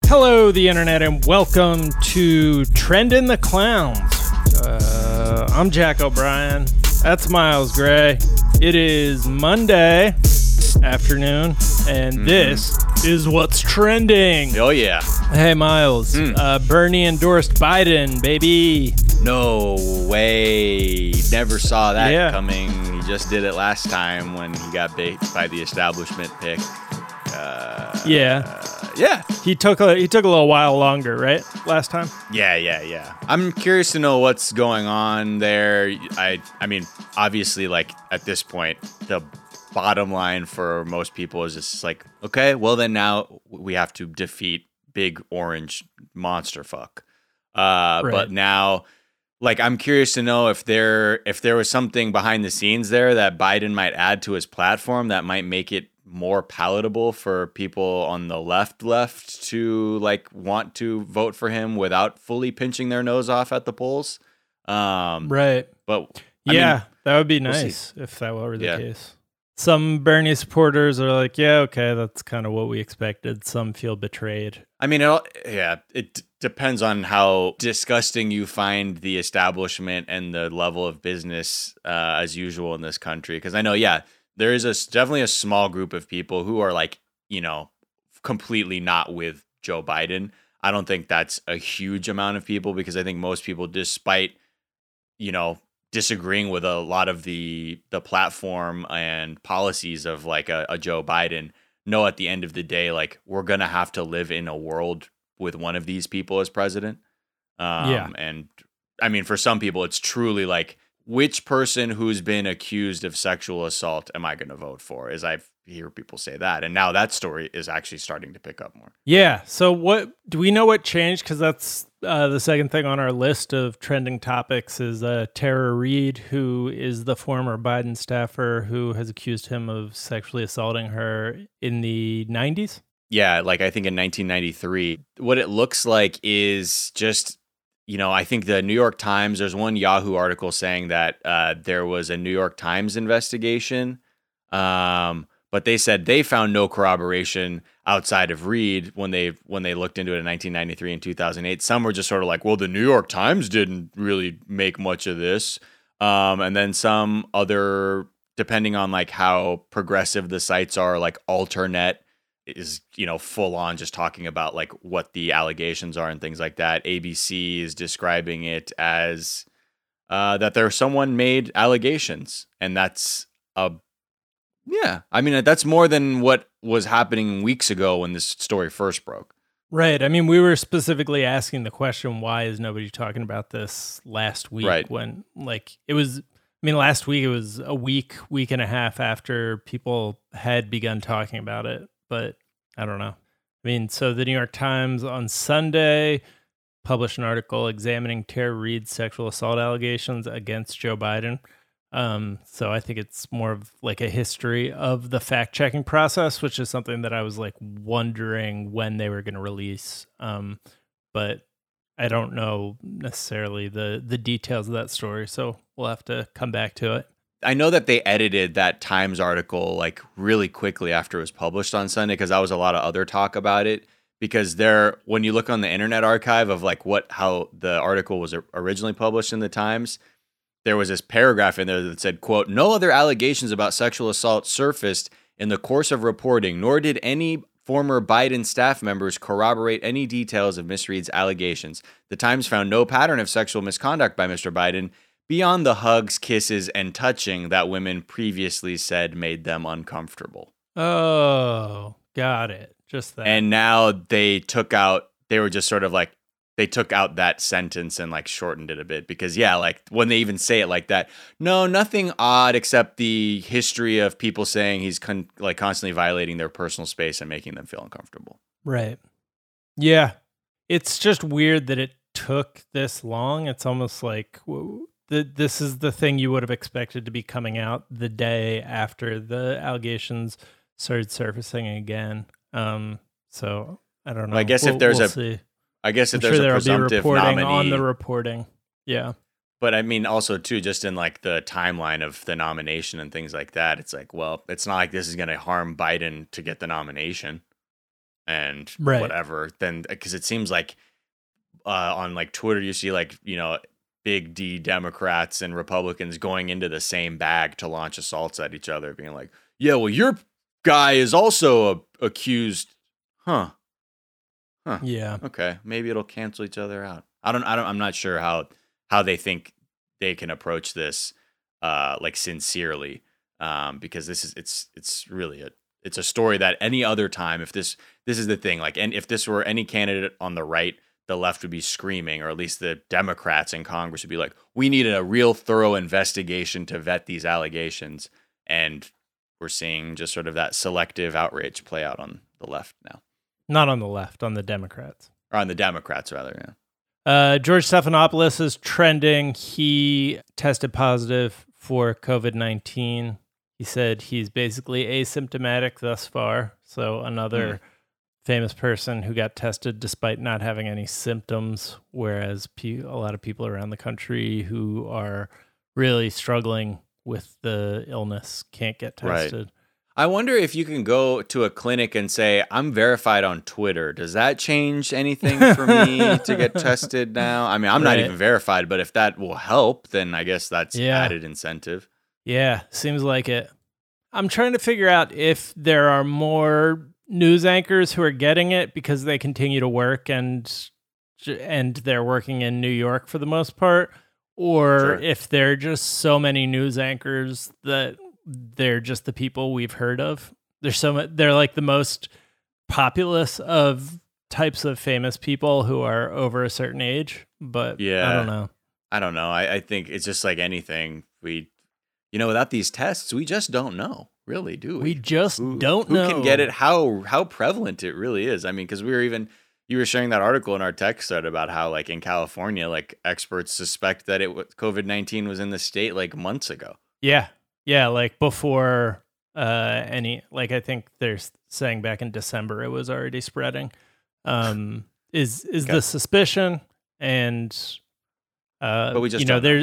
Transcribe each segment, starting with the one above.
Hello, the internet, and welcome to Trending the Clowns. I'm Jack O'Brien. That's Miles Gray. It is Monday afternoon, and this is what's trending. Oh, yeah. Hey, Miles. Bernie endorsed Biden, baby. No way. Never saw that coming. He just did it last time when he got baked by the establishment pick. Yeah. He took a little while longer, right? Last time? Yeah. I'm curious to know what's going on there. I mean, obviously, like, at this point, the bottom line for most people is just like, okay, well, then now we have to defeat big orange monster fuck. Right. But now, like, I'm curious to know if there was something behind the scenes there that Biden might add to his platform that might make it more palatable for people on the left to like want to vote for him without fully pinching their nose off at the polls. Right. But that would be nice if that were the case. Some Bernie supporters are like, yeah, okay, that's kind of what we expected. Some feel betrayed. I mean, it depends on how disgusting you find the establishment and the level of business as usual in this country. Because I know, there is definitely a small group of people who are like, completely not with Joe Biden. I don't think that's a huge amount of people because I think most people, despite, disagreeing with a lot of the platform and policies of like a Joe Biden, know at the end of the day, like, we're going to have to live in a world with one of these people as president. And I mean, for some people, it's truly like, which person who's been accused of sexual assault am I going to vote for? As I hear people say that. And now that story is actually starting to pick up more. Yeah. So what do we know what changed? Because that's the second thing on our list of trending topics is Tara Reade, who is the former Biden staffer who has accused him of sexually assaulting her in the 90s. Yeah, like I think in 1993. What it looks like is just, I think the New York Times, there's one Yahoo article saying that there was a New York Times investigation, but they said they found no corroboration outside of Reade when they looked into it in 1993 and 2008. Some were just sort of like, well, the New York Times didn't really make much of this. And then some other, depending on like how progressive the sites are, like Alternet is, full on just talking about like what the allegations are and things like that. ABC is describing it as that there's someone made allegations, and that's that's more than what was happening weeks ago when this story first broke. Right. I mean, we were specifically asking the question, why is nobody talking about this last week? Right. When last week it was a week and a half after people had begun talking about it. But I don't know. I mean, so the New York Times on Sunday published an article examining Tara Reade's sexual assault allegations against Joe Biden. So I think it's more of like a history of the fact-checking process, which is something that I was like wondering when they were going to release. But I don't know necessarily the details of that story, so we'll have to come back to it. I know that they edited that Times article like really quickly after it was published on Sunday because that was a lot of other talk about it. Because when you look on the Internet Archive of like how the article was originally published in the Times, there was this paragraph in there that said, quote, "No other allegations about sexual assault surfaced in the course of reporting, nor did any former Biden staff members corroborate any details of Ms. Reade's allegations. The Times found no pattern of sexual misconduct by Mr. Biden beyond the hugs, kisses, and touching that women previously said made them uncomfortable." Oh, got it. Just that. And now they took out that sentence and like shortened it a bit because like when they even say it like that, no, nothing odd except the history of people saying he's constantly violating their personal space and making them feel uncomfortable. Right. Yeah. It's just weird that it took this long. It's almost like this is the thing you would have expected to be coming out the day after the allegations started surfacing again. So I don't know. I guess if there's a presumptive nominee on the reporting. Yeah. But I mean, also too, just in like the timeline of the nomination and things like that, it's like, well, it's not like this is going to harm Biden to get the nomination. and Right. whatever, then because it seems like on like Twitter you see like big D Democrats and Republicans going into the same bag to launch assaults at each other, being like, yeah, well, your guy is also accused. Huh. Yeah. Okay, maybe it'll cancel each other out. I'm not sure how they think they can approach this like sincerely, because it's really it's a story that any other time, if this is the thing, like, and if this were any candidate on the right, the left would be screaming, or at least the Democrats in Congress would be like, we need a real thorough investigation to vet these allegations. And we're seeing just sort of that selective outrage play out on the left now. Not on the left, on the Democrats. Or on the Democrats, rather, yeah. George Stephanopoulos is trending. He tested positive for COVID-19. He said he's basically asymptomatic thus far. So another famous person who got tested despite not having any symptoms, whereas a lot of people around the country who are really struggling with the illness can't get tested. Right. I wonder if you can go to a clinic and say, I'm verified on Twitter. Does that change anything for me to get tested now? I mean, I'm not even verified, but if that will help, then I guess that's added incentive. Yeah, seems like it. I'm trying to figure out if there are more news anchors who are getting it because they continue to work and they're working in New York for the most part, or if there are just so many news anchors that they're just the people we've heard of. They're like the most populous of types of famous people who are over a certain age, but I don't know. I think it's just like anything. Without these tests, we just don't know, really, do we? We just don't know. Who can get it, how prevalent it really is. I mean, because you were sharing that article in our text thread about how, like, in California, like, experts suspect that COVID-19 was in the state, like, months ago. Yeah, like before I think they're saying back in December it was already spreading. Is the suspicion, and but we just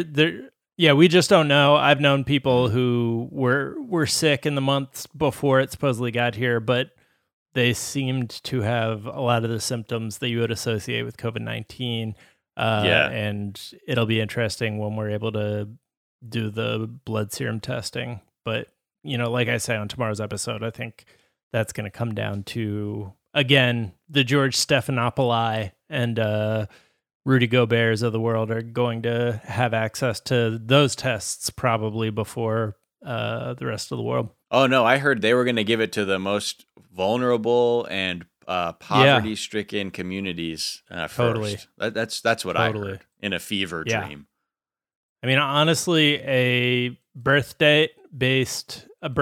we just don't know. I've known people who were sick in the months before it supposedly got here, but they seemed to have a lot of the symptoms that you would associate with COVID-19. And it'll be interesting when we're able to do the blood serum testing. But, like I say on tomorrow's episode, I think that's going to come down to, again, the George Stephanopouli and Rudy Gobert's of the world are going to have access to those tests probably before the rest of the world. Oh, no, I heard they were going to give it to the most vulnerable and poverty-stricken communities Totally. first. That's what I heard in a fever dream. I mean, honestly, a birth date-based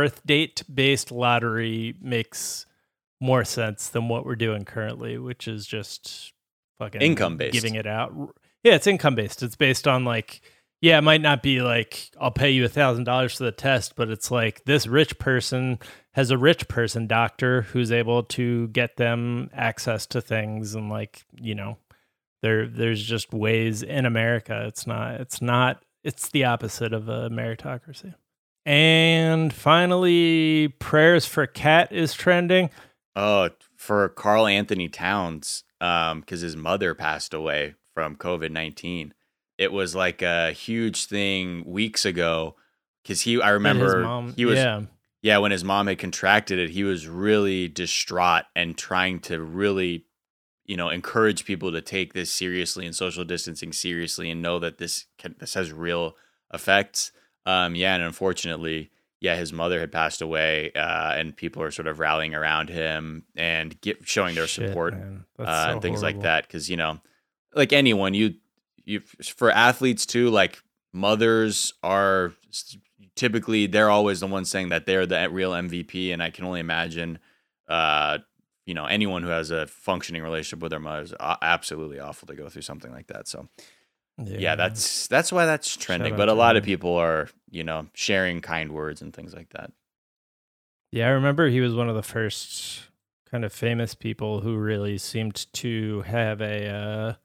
lottery makes more sense than what we're doing currently, which is just fucking income-based, giving it out. Yeah, it's income-based. It's based on like, it might not be like, I'll pay you $1,000 for the test, but it's like this rich person has a rich person doctor who's able to get them access to things, and like, there's just ways in America. It's the opposite of a meritocracy. And finally, prayers for Cat is trending. Oh, for Carl Anthony Towns, because his mother passed away from COVID-19. It was like a huge thing weeks ago, because I remember when his mom had contracted it, he was really distraught and trying to really, encourage people to take this seriously and social distancing seriously and know that this has real effects. And unfortunately, his mother had passed away, and people are sort of rallying around him and showing their support and things like that. Because, like anyone, you for athletes too, like mothers are typically, they're always the ones saying that they're the real MVP. And I can only imagine, anyone who has a functioning relationship with their mother is absolutely awful to go through something like that. So that's why that's trending. But a lot of people are, sharing kind words and things like that. Yeah, I remember he was one of the first kind of famous people who really seemed to have a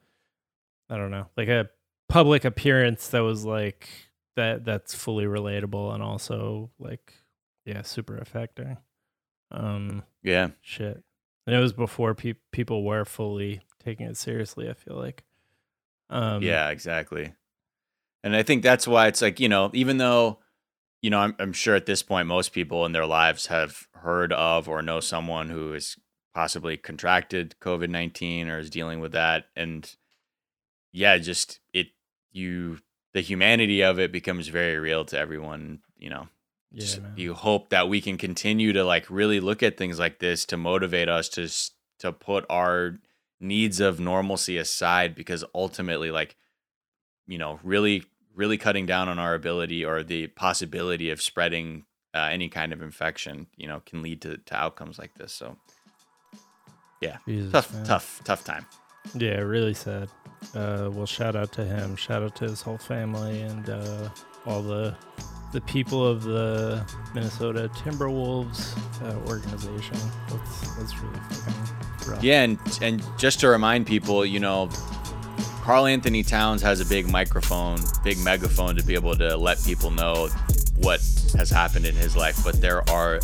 public appearance that was like that's fully relatable and also like super affecting. Shit. And it was before people were fully taking it seriously, I feel like. Yeah, exactly. And I think that's why it's like, even though, I'm sure at this point, most people in their lives have heard of or know someone who is possibly contracted COVID-19 or is dealing with that. And yeah, just the humanity of it becomes very real to everyone, You hope that we can continue to like really look at things like this to motivate us to put our needs of normalcy aside, because ultimately, like, really, really cutting down on our ability or the possibility of spreading any kind of infection, can lead to outcomes like this. So yeah, tough time. Yeah, really sad. Well, shout out to him, shout out to his whole family, and all the people of the Minnesota Timberwolves organization. That's really fucking rough. Yeah, and just to remind people, Karl Anthony Towns has a big megaphone to be able to let people know what has happened in his life. But there are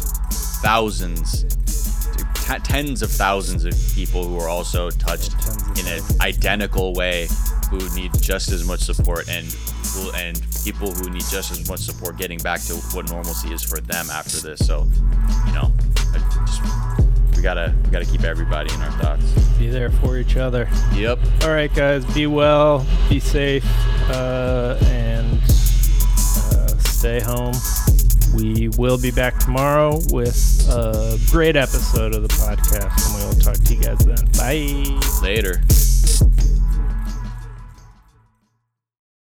tens of thousands of people who are also touched in an identical way, who need just as much support, and people who need just as much support getting back to what normalcy is for them after this. So, we gotta keep everybody in our thoughts. Be there for each other. Yep. All right, guys. Be well. Be safe. And stay home. We will be back tomorrow with a great episode of the podcast, and we'll talk to you guys then. Bye. Later.